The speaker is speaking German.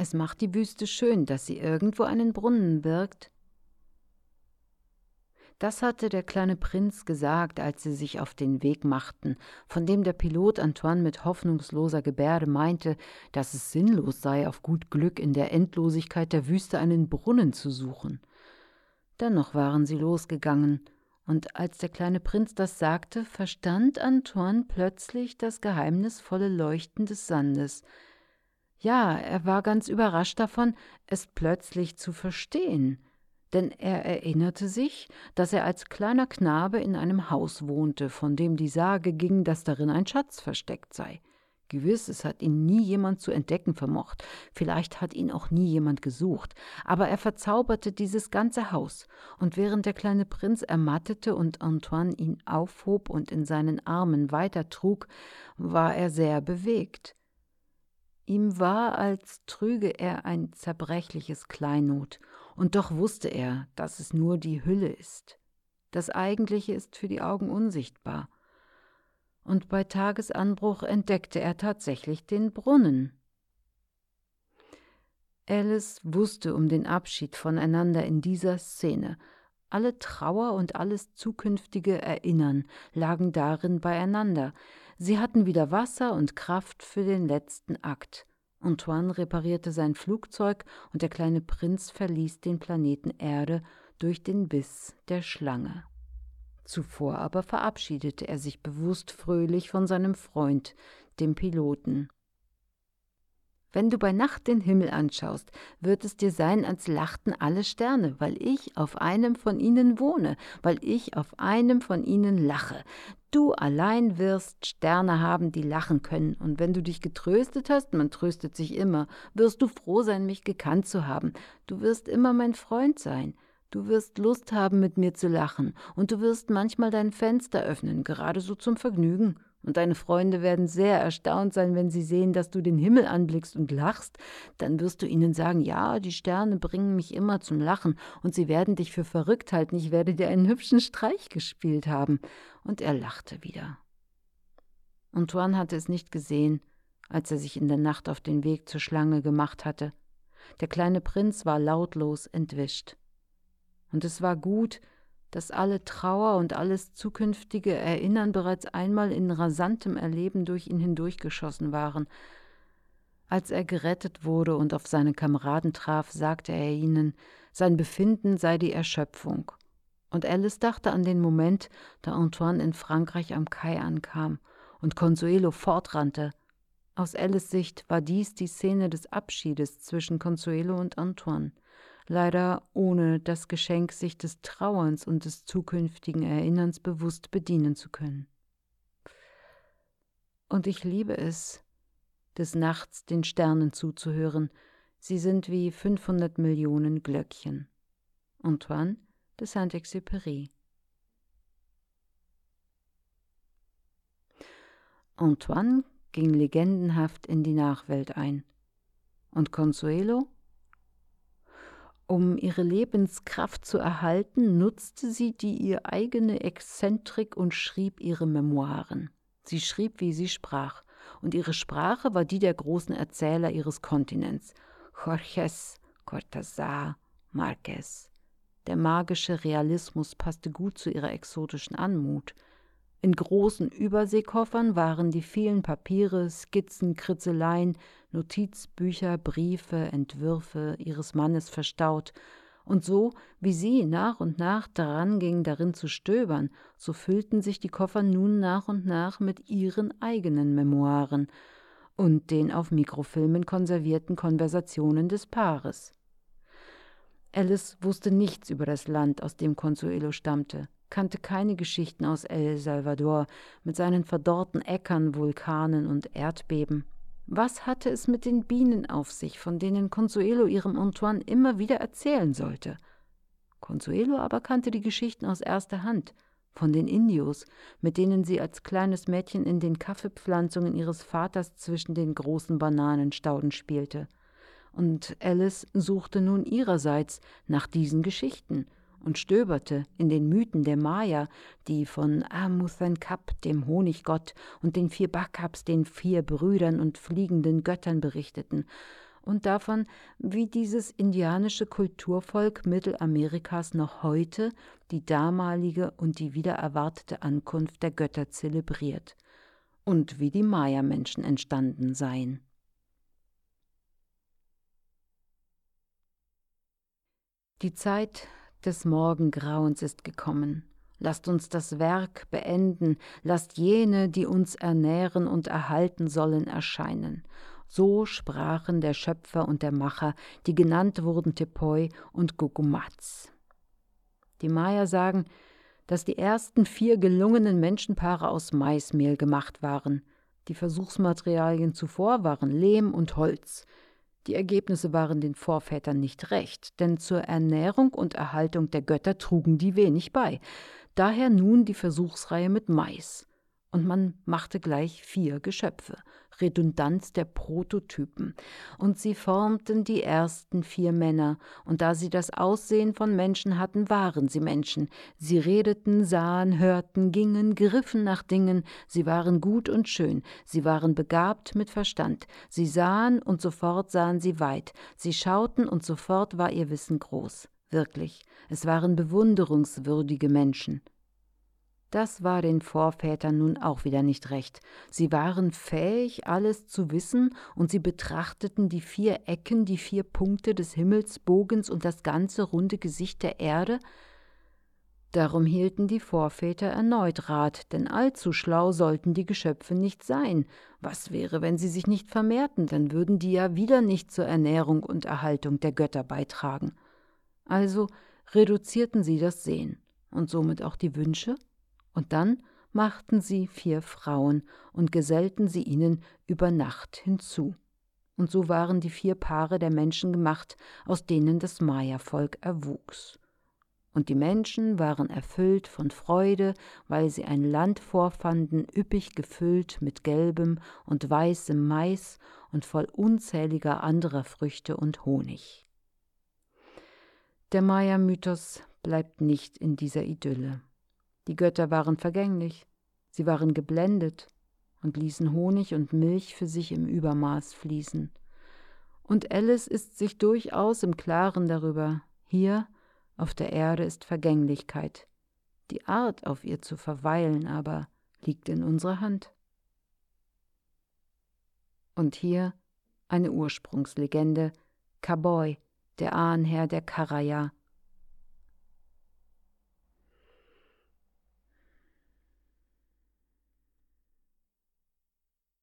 Es macht die Wüste schön, dass sie irgendwo einen Brunnen birgt. Das hatte der kleine Prinz gesagt, als sie sich auf den Weg machten, von dem der Pilot Antoine mit hoffnungsloser Gebärde meinte, dass es sinnlos sei, auf gut Glück in der Endlosigkeit der Wüste einen Brunnen zu suchen. Dennoch waren sie losgegangen, und als der kleine Prinz das sagte, verstand Antoine plötzlich das geheimnisvolle Leuchten des Sandes. Ja, er war ganz überrascht davon, es plötzlich zu verstehen, denn er erinnerte sich, dass er als kleiner Knabe in einem Haus wohnte, von dem die Sage ging, dass darin ein Schatz versteckt sei. Gewiss, es hat ihn nie jemand zu entdecken vermocht, vielleicht hat ihn auch nie jemand gesucht, aber er verzauberte dieses ganze Haus, und während der kleine Prinz ermattete und Antoine ihn aufhob und in seinen Armen weitertrug, war er sehr bewegt. Ihm war, als trüge er ein zerbrechliches Kleinod, und doch wusste er, dass es nur die Hülle ist. Das Eigentliche ist für die Augen unsichtbar. Und bei Tagesanbruch entdeckte er tatsächlich den Brunnen. Alice wusste um den Abschied voneinander in dieser Szene. Alle Trauer und alles zukünftige Erinnern lagen darin beieinander. Sie hatten wieder Wasser und Kraft für den letzten Akt. Antoine reparierte sein Flugzeug und der kleine Prinz verließ den Planeten Erde durch den Biss der Schlange. Zuvor aber verabschiedete er sich bewusst fröhlich von seinem Freund, dem Piloten. Wenn du bei Nacht den Himmel anschaust, wird es dir sein, als lachten alle Sterne, weil ich auf einem von ihnen wohne, weil ich auf einem von ihnen lache. Du allein wirst Sterne haben, die lachen können, und wenn du dich getröstet hast, man tröstet sich immer, wirst du froh sein, mich gekannt zu haben. Du wirst immer mein Freund sein. Du wirst Lust haben, mit mir zu lachen, und du wirst manchmal dein Fenster öffnen, gerade so zum Vergnügen. Und deine Freunde werden sehr erstaunt sein, wenn sie sehen, dass du den Himmel anblickst und lachst. Dann wirst du ihnen sagen, ja, die Sterne bringen mich immer zum Lachen, und sie werden dich für verrückt halten, ich werde dir einen hübschen Streich gespielt haben. Und er lachte wieder. Antoine hatte es nicht gesehen, als er sich in der Nacht auf den Weg zur Schlange gemacht hatte. Der kleine Prinz war lautlos entwischt. Und es war gut, dass alle Trauer und alles zukünftige Erinnern bereits einmal in rasantem Erleben durch ihn hindurchgeschossen waren. Als er gerettet wurde und auf seine Kameraden traf, sagte er ihnen, sein Befinden sei die Erschöpfung. Und Alice dachte an den Moment, da Antoine in Frankreich am Kai ankam und Consuelo fortrannte. Aus Alice' Sicht war dies die Szene des Abschiedes zwischen Consuelo und Antoine. Leider ohne das Geschenk, sich des Trauerns und des zukünftigen Erinnerns bewusst bedienen zu können. Und ich liebe es, des Nachts den Sternen zuzuhören. Sie sind wie 500 Millionen Glöckchen. Antoine de Saint-Exupéry. Antoine ging legendenhaft in die Nachwelt ein. Und Consuelo? Um ihre Lebenskraft zu erhalten, nutzte sie die ihr eigene Exzentrik und schrieb ihre Memoiren. Sie schrieb, wie sie sprach, und ihre Sprache war die der großen Erzähler ihres Kontinents, Jorges, Cortázar, Márquez. Der magische Realismus passte gut zu ihrer exotischen Anmut. In großen Überseekoffern waren die vielen Papiere, Skizzen, Kritzeleien, Notizbücher, Briefe, Entwürfe ihres Mannes verstaut, und so, wie sie nach und nach daran ging, darin zu stöbern, so füllten sich die Koffer nun nach und nach mit ihren eigenen Memoiren und den auf Mikrofilmen konservierten Konversationen des Paares. Alice wusste nichts über das Land, aus dem Consuelo stammte, kannte keine Geschichten aus El Salvador mit seinen verdorrten Äckern, Vulkanen und Erdbeben. Was hatte es mit den Bienen auf sich, von denen Consuelo ihrem Antoine immer wieder erzählen sollte? Consuelo aber kannte die Geschichten aus erster Hand, von den Indios, mit denen sie als kleines Mädchen in den Kaffeepflanzungen ihres Vaters zwischen den großen Bananenstauden spielte. Und Alice suchte nun ihrerseits nach diesen Geschichten und stöberte in den Mythen der Maya, die von Amuthenkap, dem Honiggott, und den 4 Backups, den 4 Brüdern und fliegenden Göttern, berichteten. und davon, wie dieses indianische Kulturvolk Mittelamerikas noch heute die damalige und die wieder erwartete Ankunft der Götter zelebriert und wie die Maya-Menschen entstanden seien. Die Zeit des Morgengrauens ist gekommen. Lasst uns das Werk beenden, lasst jene, die uns ernähren und erhalten sollen, erscheinen. So sprachen der Schöpfer und der Macher, die genannt wurden Tepoi und Gugumatz. Die Maya sagen, dass die ersten 4 gelungenen Menschenpaare aus Maismehl gemacht waren. Die Versuchsmaterialien zuvor waren Lehm und Holz. Die Ergebnisse waren den Vorvätern nicht recht, denn zur Ernährung und Erhaltung der Götter trugen die wenig bei. Daher nun die Versuchsreihe mit Mais. Und man machte gleich 4 Geschöpfe, Redundanz der Prototypen. Und sie formten die ersten 4 Männer, und da sie das Aussehen von Menschen hatten, waren sie Menschen. Sie redeten, sahen, hörten, gingen, griffen nach Dingen, sie waren gut und schön, sie waren begabt mit Verstand, sie sahen und sofort sahen sie weit, sie schauten und sofort war ihr Wissen groß. Wirklich, es waren bewunderungswürdige Menschen. Das war den Vorvätern nun auch wieder nicht recht. Sie waren fähig, alles zu wissen, und sie betrachteten die 4 Ecken, die 4 Punkte des Himmelsbogens und das ganze runde Gesicht der Erde. Darum hielten die Vorväter erneut Rat, denn allzu schlau sollten die Geschöpfe nicht sein. Was wäre, wenn sie sich nicht vermehrten, dann würden die ja wieder nicht zur Ernährung und Erhaltung der Götter beitragen. Also reduzierten sie das Sehen und somit auch die Wünsche, und dann machten sie 4 Frauen und gesellten sie ihnen über Nacht hinzu. Und so waren die 4 Paare der Menschen gemacht, aus denen das Maya-Volk erwuchs. Und die Menschen waren erfüllt von Freude, weil sie ein Land vorfanden, üppig gefüllt mit gelbem und weißem Mais und voll unzähliger anderer Früchte und Honig. Der Maya-Mythos bleibt nicht in dieser Idylle. Die Götter waren vergänglich, sie waren geblendet und ließen Honig und Milch für sich im Übermaß fließen. Und Alice ist sich durchaus im Klaren darüber, hier auf der Erde ist Vergänglichkeit. Die Art, auf ihr zu verweilen, aber liegt in unserer Hand. Und hier eine Ursprungslegende, Kaboy, der Ahnherr der Karaya,